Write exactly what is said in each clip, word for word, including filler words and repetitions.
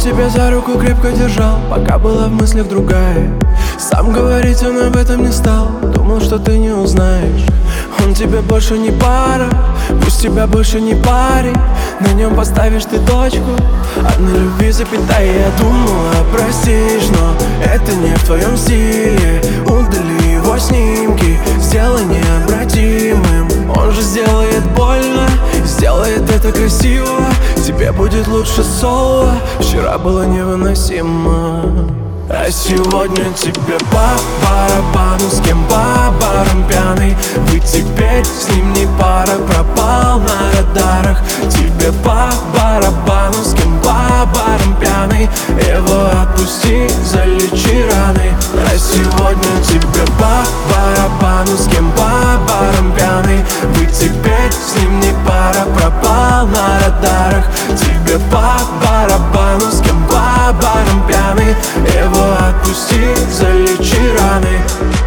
тебя за руку крепко держал, пока была в мыслях другая. Сам говорить он об этом не стал, думал, что ты не узнаешь. Он тебе больше не пара, пусть тебя больше не парень. На нем поставишь ты точку, а на любви запятая. Я думала, простишь, но это не в твоем стиле. Удали его снимки, сделай необратимым. Он же сделает больно, сделает это красиво. Тебе будет лучше соло, вчера было невыносимо. А сегодня тебе по барабану, с кем по барам пьяный. Вы теперь с ним не пара, пропал на радарах. Тебе по барабану, с кем по барам пьяный. Его отпусти, залечи раны. А сегодня тебе по барабану, с кем по барам пьяный. Вы теперь с ним не пара, пропал на радарах. Тебе по барабану, с кем по барам пьяный. Его отпусти, залечи раны.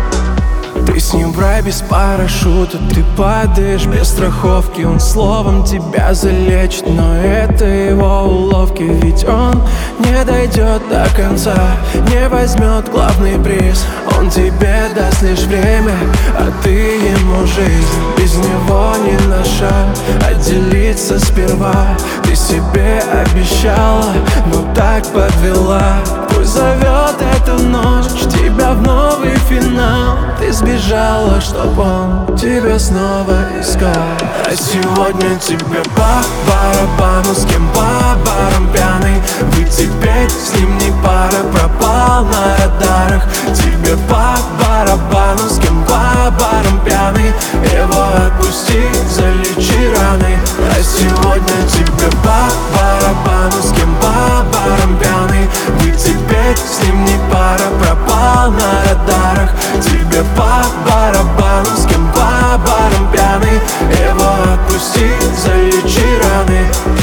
Ты с ним в рай без парашюта, ты падаешь без страховки. Он словом тебя залечит, но это его уловки. Ведь он не дойдет до конца, не возьмет главный приз. Он тебе даст лишь время, а ты ему жизнь. Без него не на шаг, отделиться сперва. Ты себе обещала, но так подвела. Пусть зовет эту ночь тебя в новый финал. Ты сбежала, чтоб он тебя снова искал. А сегодня тебе по барабану, с кем по барам пьяный. Вы теперь с ним не пара, пропал на радарах. Тебе по барабану, с кем по барам пьяный. Его отпусти, залечи раны. А сегодня тебе по барабану, с кем по барам пьяный. Вы теперь с ним не пара, пропал на радарах. Тебе по барабану, с кем по барам пьяный. Его отпусти, залечи раны.